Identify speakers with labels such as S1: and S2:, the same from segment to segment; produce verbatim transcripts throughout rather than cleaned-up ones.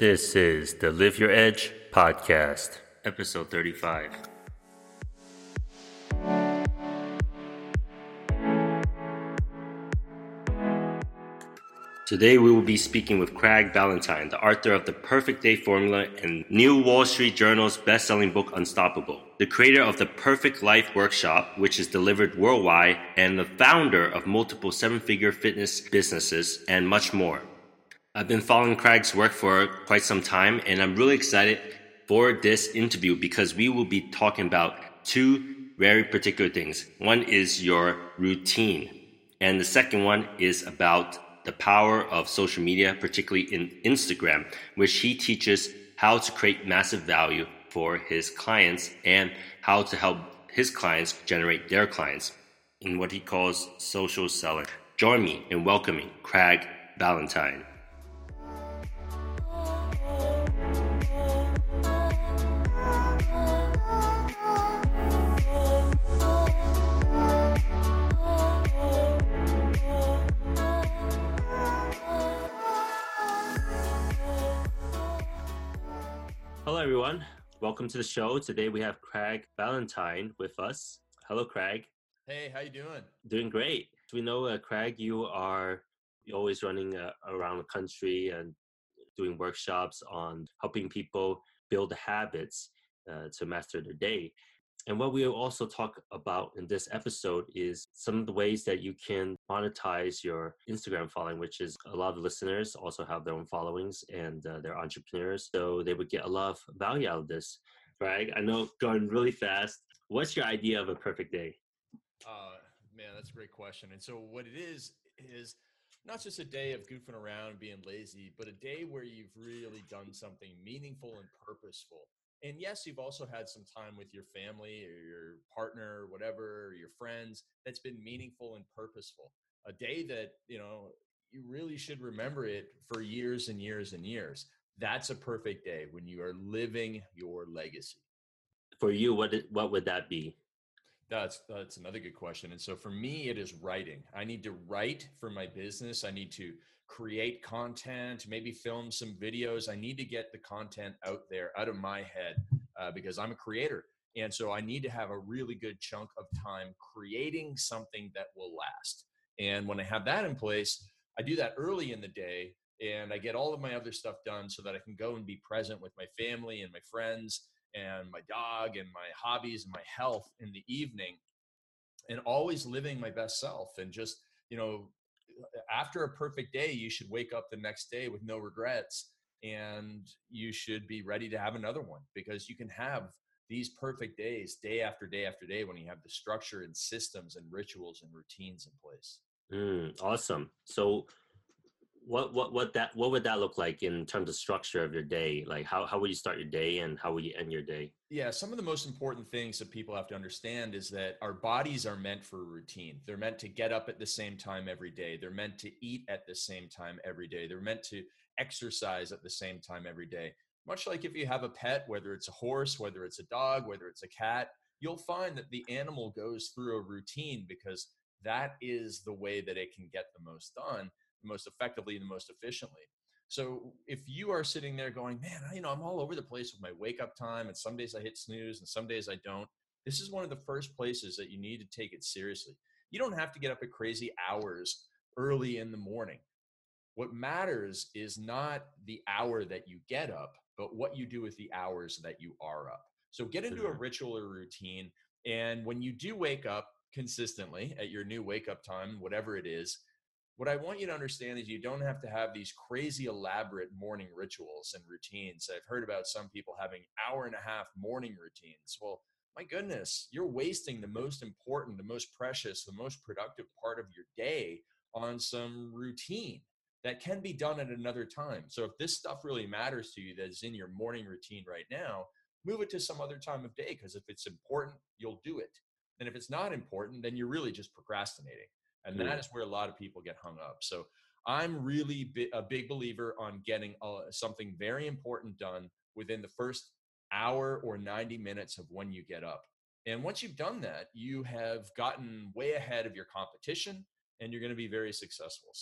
S1: This is the Live Your Edge podcast, episode thirty-five. Today we will be speaking with Craig Ballantyne, the author of The Perfect Day Formula and new Wall Street Journal's best-selling book Unstoppable, the creator of the Perfect Life Workshop, which is delivered worldwide, and the founder of multiple seven-figure fitness businesses, and much more. I've been following Craig's work for quite some time, and I'm really excited for this interview because we will be talking about two very particular things. One is your routine, and the second one is about the power of social media, particularly in Instagram, which he teaches how to create massive value for his clients and how to help his clients generate their clients in what he calls social selling. Join me in welcoming Craig Ballantyne. Hello, everyone. Welcome to the show. Today we have Craig Ballantyne with us. Hello, Craig.
S2: Hey, how you doing?
S1: Doing great. We know, uh, Craig, you are you're always running uh, around the country and doing workshops on helping people build habits uh, to master their day. And what we'll also talk about in this episode is some of the ways that you can monetize your Instagram following, which is a lot of listeners also have their own followings and uh, they're entrepreneurs. So they would get a lot of value out of this. Greg, I know going really fast. What's your idea of a perfect day?
S2: Uh, man, that's a great question. And so what it is, is not just a day of goofing around and being lazy, but a day where you've really done something meaningful and purposeful. And yes, you've also had some time with your family or your partner, or whatever, or your friends that's been meaningful and purposeful. A day that, you know, you really should remember it for years and years and years. That's a perfect day when you are living your legacy.
S1: For you, what what would that be?
S2: That's that's another good question. And so for me, it is writing. I need to write for my business. I need to create content, maybe film some videos. I need to get the content out there, out of my head, uh, because I'm a creator. And so I need to have a really good chunk of time creating something that will last. And when I have that in place, I do that early in the day and I get all of my other stuff done so that I can go and be present with my family and my friends and my dog and my hobbies and my health in the evening, and always living my best self. And just, you know, after a perfect day, you should wake up the next day with no regrets, and you should be ready to have another one, because you can have these perfect days day after day after day when you have the structure and systems and rituals and routines in place.
S1: Mm, awesome. So What what what that what would that look like in terms of structure of your day? Like how how would you start your day and how would you end your day?
S2: Yeah, some of the most important things that people have to understand is that our bodies are meant for routine. They're meant to get up at the same time every day. They're meant to eat at the same time every day. They're meant to exercise at the same time every day. Much like if you have a pet, whether it's a horse, whether it's a dog, whether it's a cat, you'll find that the animal goes through a routine because that is the way that it can get the most done, the most effectively, the most efficiently. So if you are sitting there going, man, I, you know, I'm all over the place with my wake up time, and some days I hit snooze and some days I don't. This is one of the first places that you need to take it seriously. You don't have to get up at crazy hours early in the morning. What matters is not the hour that you get up, but what you do with the hours that you are up. So get into a ritual or routine. And when you do wake up consistently at your new wake up time, whatever it is, what I want you to understand is you don't have to have these crazy elaborate morning rituals and routines. I've heard about some people having hour and a half morning routines. Well, my goodness, you're wasting the most important, the most precious, the most productive part of your day on some routine that can be done at another time. So if this stuff really matters to you, that's in your morning routine right now, move it to some other time of day, because if it's important, you'll do it. And if it's not important, then you're really just procrastinating. And that is where a lot of people get hung up. So I'm really bi- a big believer on getting uh, something very important done within the first hour or ninety minutes of when you get up. And once you've done that, you have gotten way ahead of your competition and you're going to be very successful. So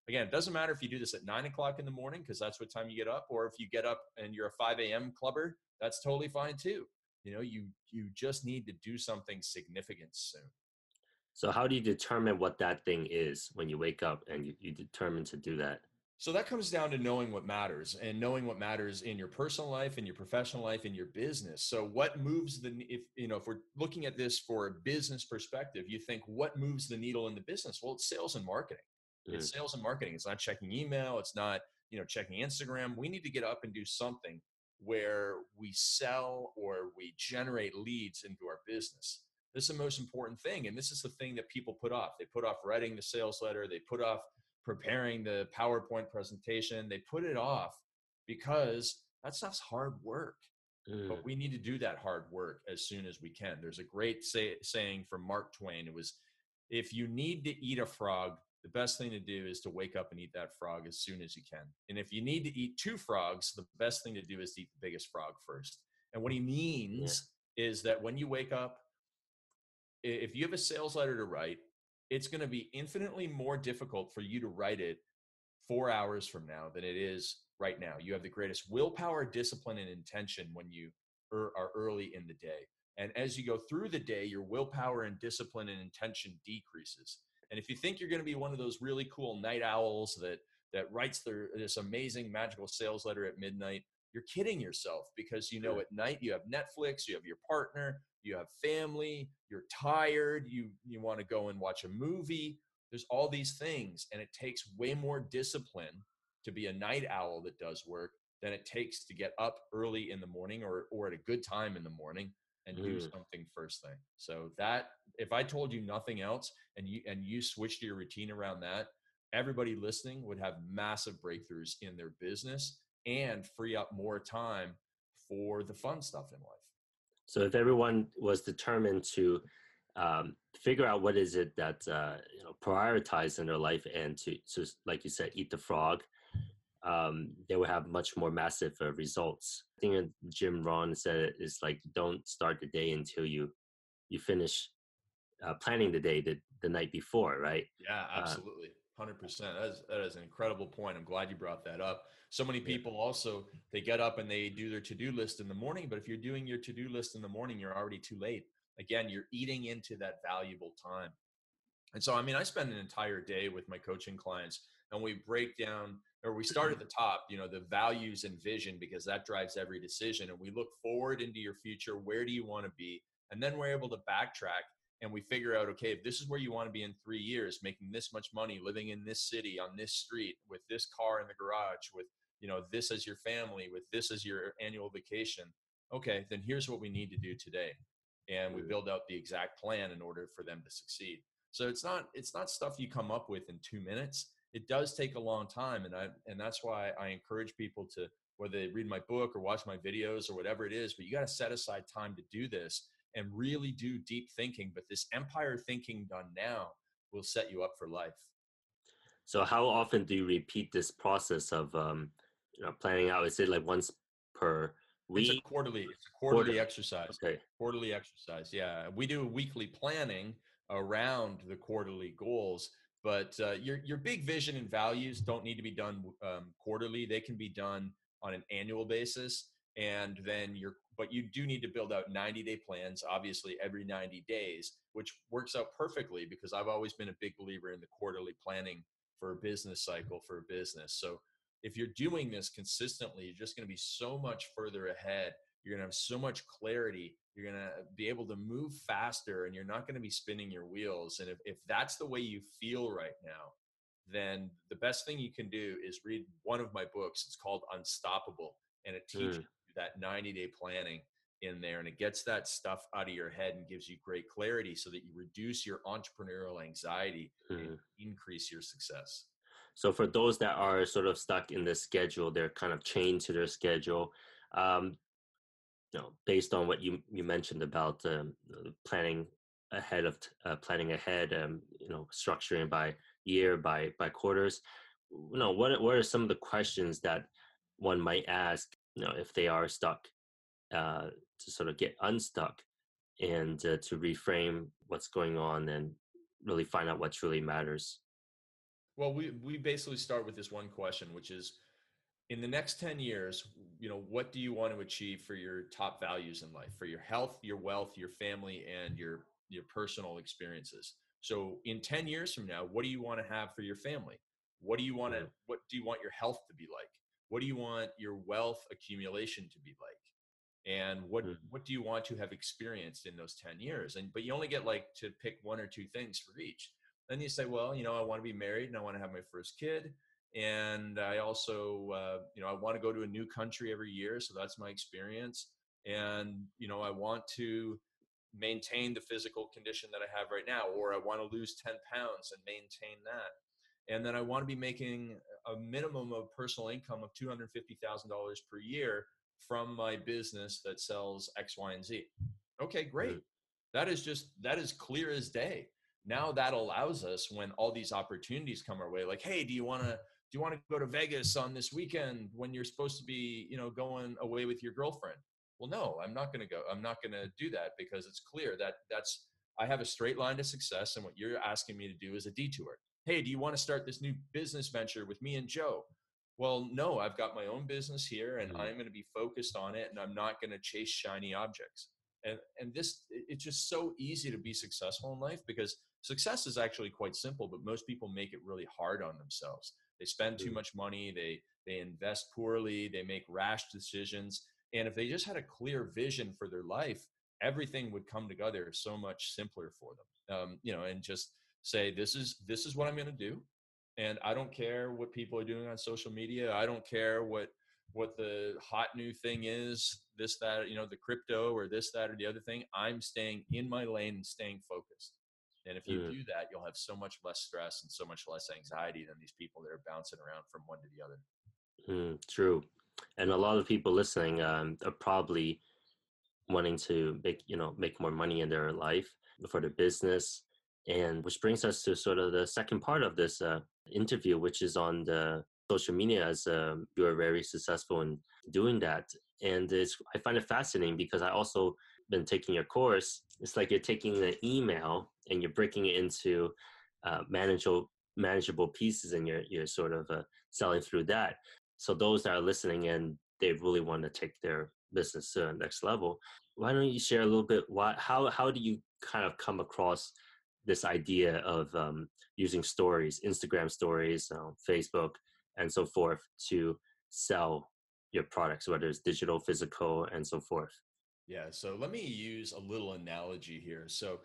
S2: Again, it doesn't matter if you do this at nine o'clock in the morning, because that's what time you get up, or if you get up and you're a five a.m. clubber, that's totally fine too. You know, you you just need to do something significant soon.
S1: So how do you determine what that thing is when you wake up and you, you determine to do that?
S2: So that comes down to knowing what matters, and knowing what matters in your personal life, in your professional life, in your business. So what moves the, if you know, if we're looking at this for a business perspective, you think what moves the needle in the business? Well, it's sales and marketing.
S1: Mm.
S2: It's sales and marketing. It's not checking email. It's not, you know, checking Instagram. We need to get up and do something where we sell or we generate leads into our business. This is the most important thing. And this is the thing that people put off. They put off writing the sales letter. They put off preparing the PowerPoint presentation. They put it off because that stuff's hard work.
S1: Mm.
S2: But we need to do that hard work as soon as we can. There's a great say, saying from Mark Twain. It was, if you need to eat a frog, the best thing to do is to wake up and eat that frog as soon as you can. And if you need to eat two frogs, the best thing to do is to eat the biggest frog first. And what he means yeah. is that when you wake up, if you have a sales letter to write, it's going to be infinitely more difficult for you to write it four hours from now than it is right now. You have the greatest willpower, discipline, and intention when you are early in the day. And as you go through the day, your willpower and discipline and intention decreases. And if you think you're going to be one of those really cool night owls that that writes their, this amazing magical sales letter at midnight, you're kidding yourself, because you know at night you have Netflix, you have your partner, you have family, you're tired, you you want to go and watch a movie. There's all these things, and it takes way more discipline to be a night owl that does work than it takes to get up early in the morning or or at a good time in the morning and mm. do something first thing. So that, if I told you nothing else and you and you switched your routine around that, everybody listening would have massive breakthroughs in their business and free up more time for the fun stuff in life.
S1: So if everyone was determined to um, figure out what is it that uh, you know prioritize in their life, and to, to like you said, eat the frog, um, they would have much more massive uh, results. I think Jim Rohn said it's like, don't start the day until you you finish uh, planning the day the, the night before, right?
S2: Yeah, absolutely. one hundred percent. That is, that is an incredible point. I'm glad you brought that up. So many people yeah. also, they get up and they do their to-do list in the morning, but if you're doing your to-do list in the morning, you're already too late. Again, you're eating into that valuable time. And so, I mean, I spend an entire day with my coaching clients, and we break down, or we start at the top, you know, the values and vision, because that drives every decision. And we look forward into your future. Where do you want to be? And then we're able to backtrack, and we figure out, okay, if this is where you want to be in three years, making this much money, living in this city, on this street, with this car in the garage, with, you know, this as your family, with this as your annual vacation. Okay, then here's what we need to do today. And we build out the exact plan in order for them to succeed. So it's not, it's not stuff you come up with in two minutes. It does take a long time. And I, and that's why I encourage people to, whether they read my book or watch my videos or whatever it is, but you got to set aside time to do this and really do deep thinking. But this empire thinking done now will set you up for life.
S1: So how often do you repeat this process of um, you know, planning out? Is it like once per week?
S2: It's a quarterly, it's a quarterly Quarter. exercise.
S1: Okay.
S2: Quarterly exercise. Yeah. We do weekly planning around the quarterly goals, but uh, your, your big vision and values don't need to be done um, quarterly. They can be done on an annual basis. And then you're, but you do need to build out ninety day plans, obviously every ninety days, which works out perfectly because I've always been a big believer in the quarterly planning for a business cycle for a business. So if you're doing this consistently, you're just going to be so much further ahead. You're going to have so much clarity. You're going to be able to move faster, and you're not going to be spinning your wheels. And if, if that's the way you feel right now, then the best thing you can do is read one of my books. It's called Unstoppable, and it teaches mm. you that ninety day planning in there, and it gets that stuff out of your head and gives you great clarity so that you reduce your entrepreneurial anxiety mm. and increase your success.
S1: So for those that are sort of stuck in this schedule, they're kind of chained to their schedule, um, you know, based on what you, you mentioned about um, planning ahead of uh, planning ahead, um, you know, structuring by year, by by quarters. You know, what what are some of the questions that one might ask, you know, if they are stuck, uh, to sort of get unstuck and uh, to reframe what's going on and really find out what truly matters?
S2: Well, we we basically start with this one question, which is, in the next ten years, you know, what do you want to achieve for your top values in life, for your health, your wealth, your family, and your your personal experiences? So in ten years from now, what do you want to have for your family? What do you want to
S1: Mm,
S2: what do you want your health to be like? What do you want your wealth accumulation to be like? And what
S1: mm,
S2: what do you want to have experienced in those ten years? And but you only get like to pick one or two things for each. Then you say, well, you know, I want to be married and I want to have my first kid, and I also uh, you know, I want to go to a new country every year, so that's my experience. And you know, I want to maintain the physical condition that I have right now, or I want to lose ten pounds and maintain that. And then I want to be making a minimum of personal income of two hundred fifty thousand dollars per year from my business that sells X, Y, and Z. Okay, great.
S1: mm,
S2: That is just, that is clear as day. Now that allows us, when all these opportunities come our way, like, hey, do you want to, do you want to go to Vegas on this weekend when you're supposed to be, you know, going away with your girlfriend? Well, no, I'm not going to go. I'm not going to do that, because it's clear that that's, I have a straight line to success. And what you're asking me to do is a detour. Hey, do you want to start this new business venture with me and Joe? Well, no, I've got my own business here and
S1: mm,
S2: I'm going to be focused on it, and I'm not going to chase shiny objects. And, and this, it's just so easy to be successful in life, because success is actually quite simple, but most people make it really hard on themselves. They spend too
S1: mm,
S2: much money. They, they invest poorly. They make rash decisions. And if they just had a clear vision for their life, everything would come together so much simpler for them. Um, you know, and just say, this is, this is what I'm going to do. And I don't care what people are doing on social media. I don't care what what the hot new thing is, this, that, you know, the crypto or this, that, or the other thing. I'm staying in my lane and staying focused. And if you
S1: mm,
S2: do that, you'll have so much less stress and so much less anxiety than these people that are bouncing around from one to the other.
S1: mm, true. And a lot of people listening um, are probably wanting to make, you know, make more money in their life for their business. And which brings us to sort of the second part of this uh, interview, which is on the social media, as um, you are very successful in doing that. And it's, I find it fascinating because I also been taking your course. It's like you're taking an email and you're breaking it into uh, manageable manageable pieces, and you're you're sort of uh, selling through that. So those that are listening and they really want to take their business to the next level, why don't you share a little bit? Why, how, how do you kind of come across this idea of um, using stories, Instagram stories, uh, Facebook, and so forth, to sell your products, whether it's digital, physical, and so forth?
S2: Yeah, so let me use a little analogy here. So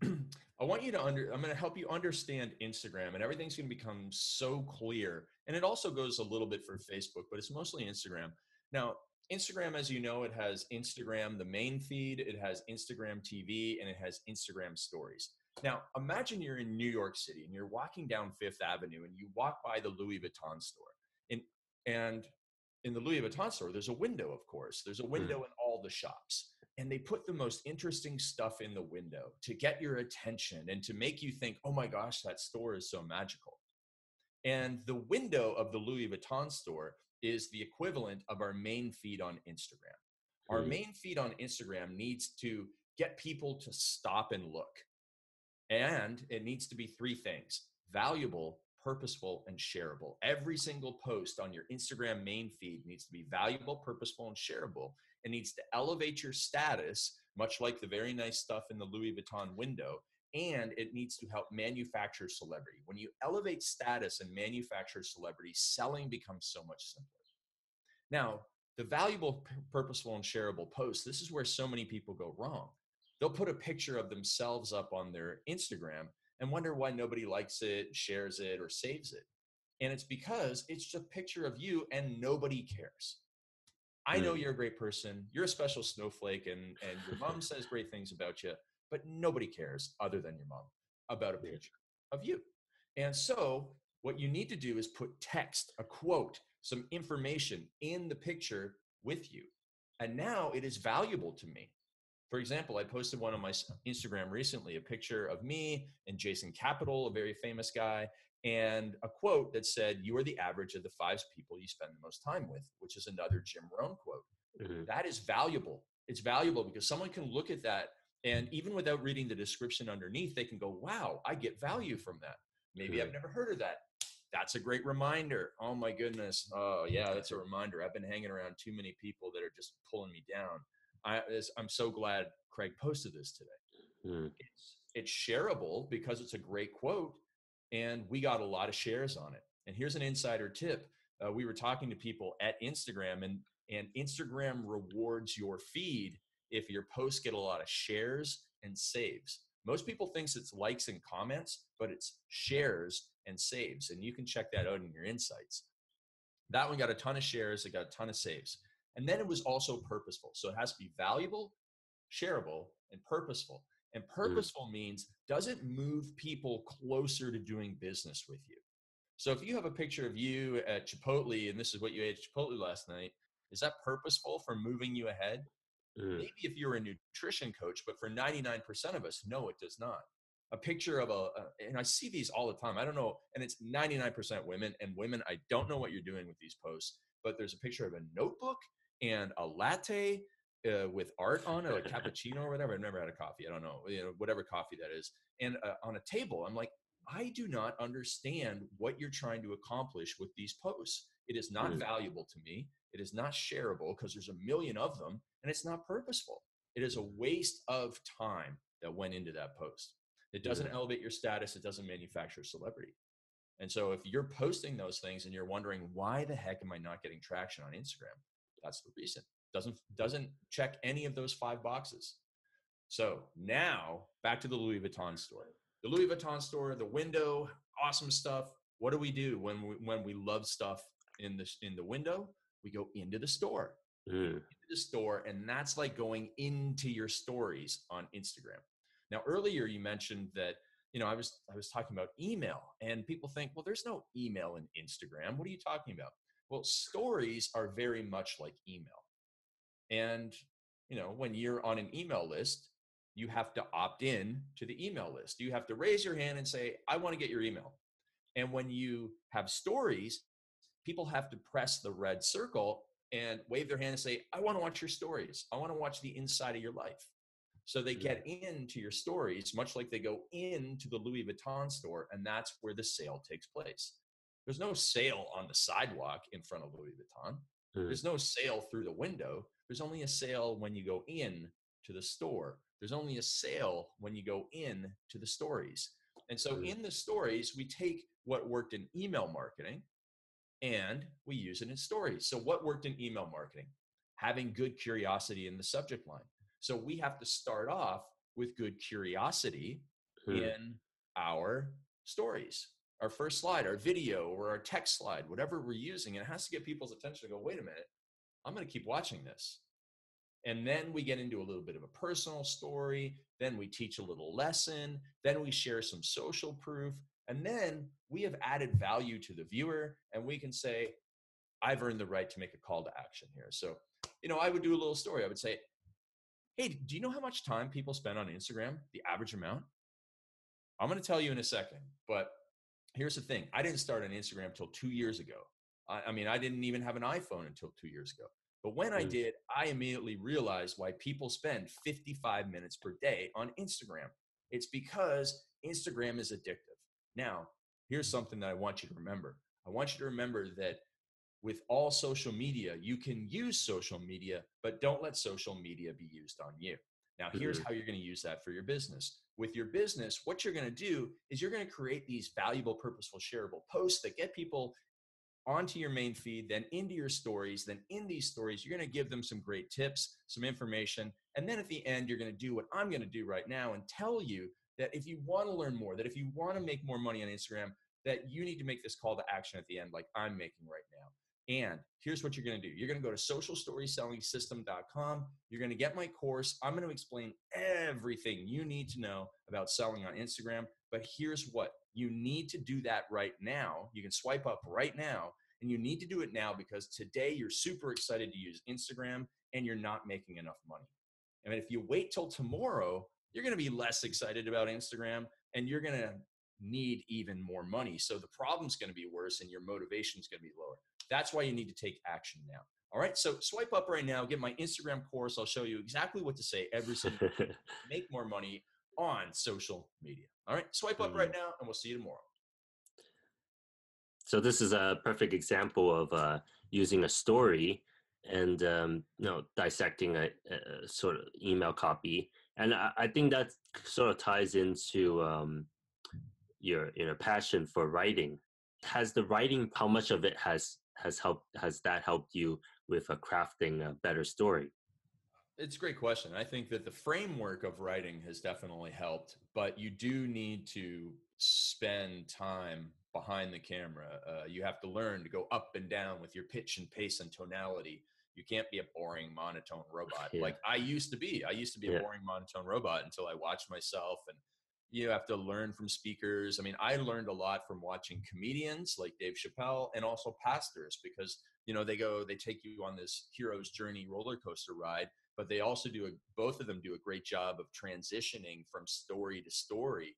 S2: I want you to under I'm going to help you understand Instagram, and everything's going to become so clear. And it also goes a little bit for Facebook, but it's mostly Instagram. Now, Instagram, as you know, it has Instagram, the main feed, it has Instagram T V, and it has Instagram stories. Now, imagine you're in New York City and you're walking down Fifth Avenue and you walk by the Louis Vuitton store. And and in the Louis Vuitton store, there's a window, of course. There's a window
S1: Mm,
S2: in all the shops. And they put the most interesting stuff in the window to get your attention and to make you think, oh my gosh, that store is so magical. And the window of the Louis Vuitton store is the equivalent of our main feed on Instagram. Our
S1: mm,
S2: main feed on Instagram needs to get people to stop and look. And it needs to be three things: valuable, purposeful, and shareable. Every single post on your Instagram main feed needs to be valuable, purposeful, and shareable. It needs to elevate your status, much like the very nice stuff in the Louis Vuitton window. And it needs to help manufacture celebrity. When you elevate status and manufacture celebrity, selling becomes so much simpler. Now, the valuable, purposeful, and shareable posts, this is where so many people go wrong. They'll put a picture of themselves up on their Instagram and wonder why nobody likes it, shares it, or saves it. And it's because it's just a picture of you and nobody cares. I know
S1: mm.
S2: you're a great person. You're a special snowflake, and, and your mom says great things about you, but nobody cares other than your mom about a
S1: Yeah.
S2: picture of you. And so, what you need to do is put text, a quote, some information in the picture with you. And now it is valuable to me. For example, I posted one on my Instagram recently, a picture of me and Jason Capital, a very famous guy, and a quote that said, "You are the average of the five people you spend the most time with," which is another Jim Rohn quote.
S1: Mhm,
S2: That is valuable. It's valuable because someone can look at that, and even without reading the description underneath, they can go, wow, I get value from that. Maybe
S1: mhm,
S2: I've never heard of that. That's a great reminder. Oh my goodness. Oh yeah, that's a reminder. I've been hanging around too many people that are just pulling me down. I, I'm so glad Craig posted this today.
S1: Mm.
S2: It's, it's shareable because it's a great quote, and we got a lot of shares on it. And here's an insider tip. Uh, we were talking to people at Instagram, and, and Instagram rewards your feed if your posts get a lot of shares and saves. Most people thinks it's likes and comments, but it's shares and saves. And you can check that out in your insights. That one got a ton of shares. It got a ton of saves. And then it was also purposeful. So it has to be valuable, shareable, and purposeful. And purposeful mm. means, does it move people closer to doing business with you? So if you have a picture of you at Chipotle, and this is what you ate at Chipotle last night, is that purposeful for moving you ahead? Mm. Maybe if you're a nutrition coach, but for ninety-nine percent of us, no, it does not. A picture of a, a, and I see these all the time. I don't know, and it's ninety-nine percent women, and women, I don't know what you're doing with these posts, but there's a picture of a notebook and a latte uh, with art on it, like cappuccino or whatever. I've never had a coffee. I don't know, you know, whatever coffee that is. And uh, on a table, I'm like, I do not understand what you're trying to accomplish with these posts. It is not mm. valuable to me. It is not shareable because there's a million of them, and it's not purposeful. It is a waste of time that went into that post. It doesn't mm. elevate your status. It doesn't manufacture celebrity. And so if you're posting those things and you're wondering, why the heck am I not getting traction on Instagram? That's the reason. Doesn't, doesn't check any of those five boxes. So now back to the Louis Vuitton store. The Louis Vuitton store, the window, awesome stuff. What do we do when we, when we love stuff in the, in the window? We go into the store, mm. into the store. And that's like going into your stories on Instagram. Now, earlier you mentioned that, you know, I was, I was talking about email, and people think, well, there's no email in Instagram. What are you talking about? Well, stories are very much like email. And, you know, when you're on an email list, you have to opt in to the email list. You have to raise your hand and say, I want to get your email. And when you have stories, people have to press the red circle and wave their hand and say, I want to watch your stories. I want to watch the inside of your life. So they get into your stories, much like they go into the Louis Vuitton store, and that's where the sale takes place. There's no sale on the sidewalk in front of Louis Vuitton. Mm. There's no sale through the window. There's only a sale when you go in to the store. There's only a sale when you go in to the stories. And so mm. in the stories, we take what worked in email marketing and we use it in stories. So what worked in email marketing? Having good curiosity in the subject line. So we have to start off with good curiosity hmm. in our stories, our first slide, our video, or our text slide, whatever we're using. And it has to get people's attention to go, wait a minute, I'm going to keep watching this. And then we get into a little bit of a personal story. Then we teach a little lesson. Then we share some social proof. And then we have added value to the viewer. And we can say, I've earned the right to make a call to action here. So, you know, I would do a little story. I would say, hey, do you know how much time people spend on Instagram? The average amount? I'm going to tell you in a second, but here's the thing. I didn't start on Instagram until two years ago. I, I mean, I didn't even have an iPhone until two years ago. But when I did, I immediately realized why people spend fifty-five minutes per day on Instagram. It's because Instagram is addictive. Now, here's something that I want you to remember. I want you to remember that with all social media, you can use social media, but don't let social media be used on you. Now, here's mm-hmm. how you're going to use that for your business. With your business, what you're going to do is you're going to create these valuable, purposeful, shareable posts that get people onto your main feed, then into your stories. Then in these stories, you're going to give them some great tips, some information. And then at the end, you're going to do what I'm going to do right now and tell you that if you want to learn more, that if you want to make more money on Instagram, that you need to make this call to action at the end like I'm making right now. And here's what you're going to do. You're going to go to social story selling system dot com. You're going to get my course. I'm going to explain everything you need to know about selling on Instagram. But here's what you need to do that right now. You can swipe up right now, and you need to do it now because today you're super excited to use Instagram and you're not making enough money. And if you wait till tomorrow, you're going to be less excited about Instagram and you're going to need even more money. So the problem's going to be worse and your motivation is going to be lower. That's why you need to take action now. All right. So swipe up right now, get my Instagram course. I'll show you exactly what to say every single day. Make more money on social media. All right. Swipe up right now and we'll see you tomorrow.
S1: So this is a perfect example of uh, using a story and um, you know dissecting a, a sort of email copy, and I, I think that sort of ties into um, your you know passion for writing. Has the writing, how much of it has has helped has that helped you with uh, crafting a better story?
S2: It's a great question. I think that the framework of writing has definitely helped, but you do need to spend time behind the camera. Uh, you have to learn to go up and down with your pitch and pace and tonality. You can't be a boring monotone robot
S1: Yeah,
S2: like I used to be. I used to be a
S1: yeah,
S2: boring monotone robot until I watched myself. And you have to learn from speakers. I mean, I learned a lot from watching comedians like Dave Chappelle and also pastors, because you know they go they take you on this hero's journey roller coaster ride, but they also do a, both of them do a great job of transitioning from story to story,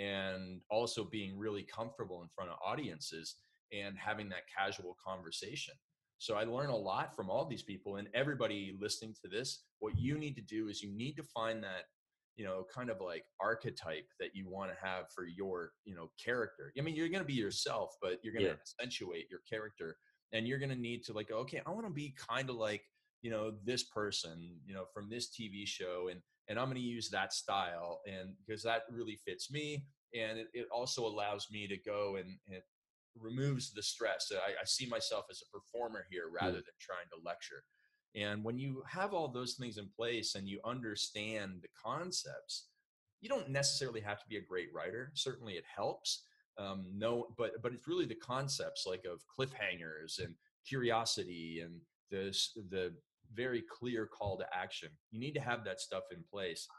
S2: and also being really comfortable in front of audiences and having that casual conversation. So I learn a lot from all these people, and everybody listening to this, what you need to do is you need to find that, you know, kind of like archetype that you want to have for your, you know, character. I mean, you're going to be yourself, but you're going to
S1: yeah.
S2: accentuate your character, and you're going to need to like, okay, I want to be kind of like, you know, this person, you know, from this T V show, and and I'm going to use that style, and because that really fits me, and it, it also allows me to go and, and removes the stress. I, I see myself as a performer here rather
S1: Mm,
S2: than trying to lecture. And when you have all those things in place and you understand the concepts, you don't necessarily have to be a great writer. Certainly, it helps. Um, no, but but it's really the concepts like of cliffhangers and curiosity and the the very clear call to action. You need to have that stuff in place,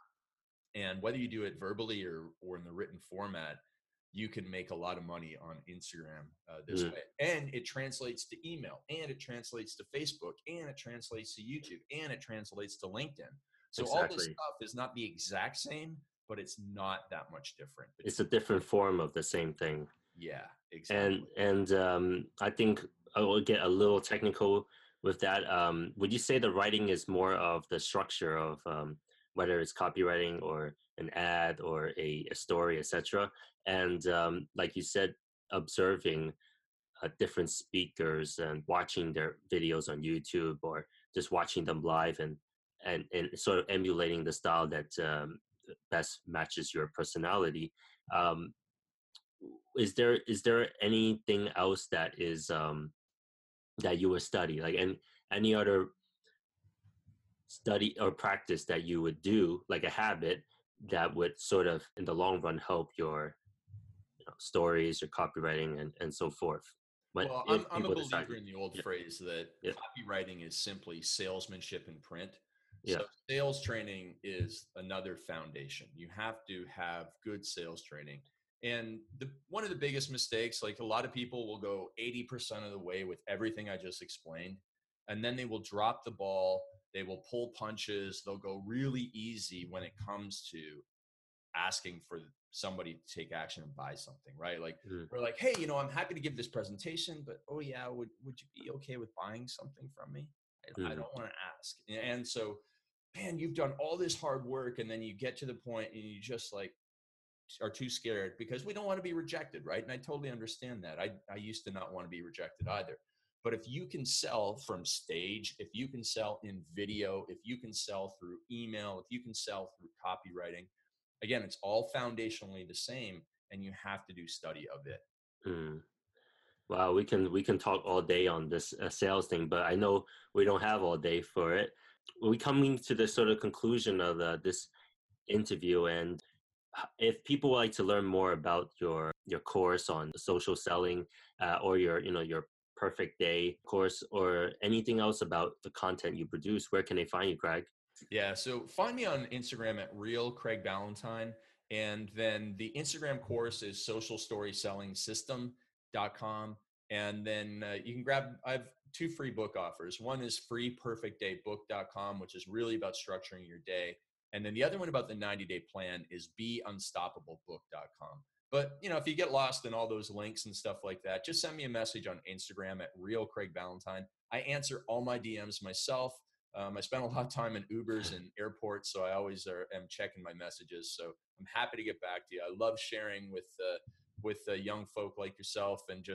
S2: and whether you do it verbally or or in the written format, you can make a lot of money on Instagram uh, this
S1: mm,
S2: way. And it translates to email, and it translates to Facebook, and it translates to YouTube, and it translates to LinkedIn. So all this
S1: exactly.
S2: stuff is not the exact same, but it's not that much different
S1: It's a
S2: between.
S1: different form of the same thing.
S2: Yeah,
S1: And
S2: exactly.
S1: and um, I think I will get a little technical with that. Um, would you say the writing is more of the structure of um, whether it's copywriting or an ad or a, a story, et cetera? And um, like you said, observing uh, different speakers and watching their videos on YouTube or just watching them live and and and sort of emulating the style that um, best matches your personality. Um, is there is there anything else that is um that you would study, like any any other study or practice that you would do, like a habit that would sort of in the long run help your you know, stories, your copywriting, and and so forth, but
S2: Well, I'm
S1: if
S2: I'm a
S1: people decide.
S2: believer in the old
S1: Yeah,
S2: phrase that
S1: yeah,
S2: copywriting is simply salesmanship in print.
S1: yeah.
S2: So sales training is another foundation. You have to have good sales training. And the one of the biggest mistakes, like a lot of people will go eighty percent of the way with everything I just explained, and then they will drop the ball, they will pull punches, they'll go really easy when it comes to asking for somebody to take action and buy something, right? Like
S1: Mm,
S2: we're like, hey, you know, I'm happy to give this presentation, but oh yeah, would would you be okay with buying something from me? I, I
S1: mm,
S2: don't want to ask. And so, man, you've done all this hard work, and then you get to the point and you just like are too scared because we don't want to be rejected, right? And I totally understand that. I I used to not want to be rejected either. But if you can sell from stage, if you can sell in video, if you can sell through email, if you can sell through copywriting, again, it's all foundationally the same, and you have to do study of it.
S1: mm. Wow, we can we can talk all day on this uh, sales thing, but I know we don't have all day for it. We're coming to the sort of conclusion of uh, this interview, and if people would like to learn more about your your course on social selling, uh, or your you know your perfect day course, or anything else about the content you produce, where can they find you, Greg?
S2: Yeah. So find me on Instagram at real Craig Ballantyne. And then the Instagram course is social story selling system dot com. And then uh, you can grab, I have two free book offers. One is free perfect day book dot com, which is really about structuring your day. And then the other one about the ninety day plan is be unstoppable book dot com. But, you know, if you get lost in all those links and stuff like that, just send me a message on Instagram at real Craig Ballantyne. I answer all my D Ms myself. Um, I spend a lot of time in Ubers and airports, so I always are, am checking my messages. So I'm happy to get back to you. I love sharing with uh, with uh, young folk like yourself, and just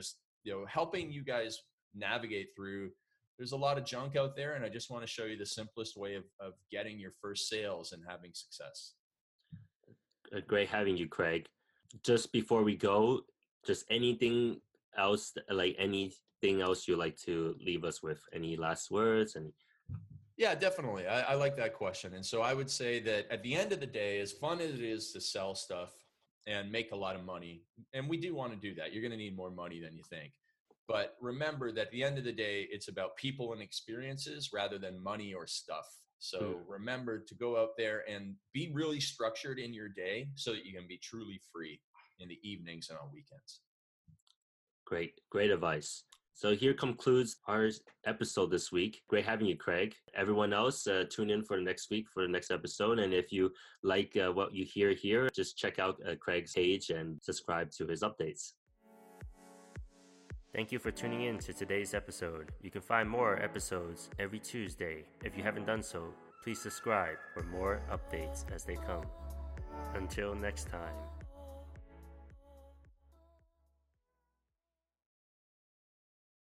S2: you know, helping you guys navigate through. There's a lot of junk out there, and I just want to show you the simplest way of, of getting your first sales and having success.
S1: Uh, Great having you, Craig. Just before we go, just anything else, like anything else you like to leave us with? Any last words? Any?
S2: Yeah, definitely. I, I like that question. And so I would say that at the end of the day, as fun as it is to sell stuff and make a lot of money, and we do want to do that, you're going to need more money than you think. But remember that at the end of the day, it's about people and experiences rather than money or stuff. So mm. remember to go out there and be really structured in your day so that you can be truly free in the evenings and on weekends.
S1: Great, great advice. So here concludes our episode this week. Great having you, Craig. Everyone else, uh, tune in for the next week for the next episode. And if you like uh, what you hear here, just check out uh, Craig's page and subscribe to his updates. Thank you for tuning in to today's episode. You can find more episodes every Tuesday. If you haven't done so, please subscribe for more updates as they come. Until next time.